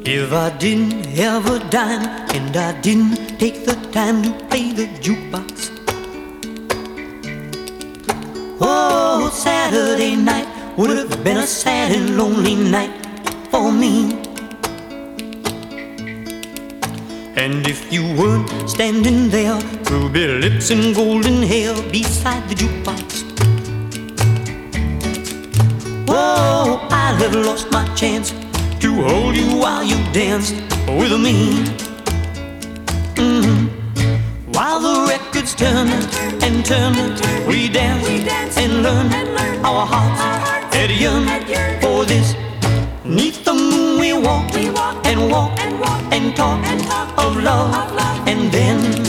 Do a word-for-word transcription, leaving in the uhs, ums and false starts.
If I didn't have a dime and I didn't take the time to play the jukebox, oh, Saturday night would have been a sad and lonely night for me. And if you weren't standing there, ruby lips and golden hair beside the jukebox, oh, I'd have lost my chance to hold you while you danced with me. Mm-hmm. While the records turned and turned, we danced and learned our hearts had yearned for this. 'Neath the moon we walked and walked and talked of love, and then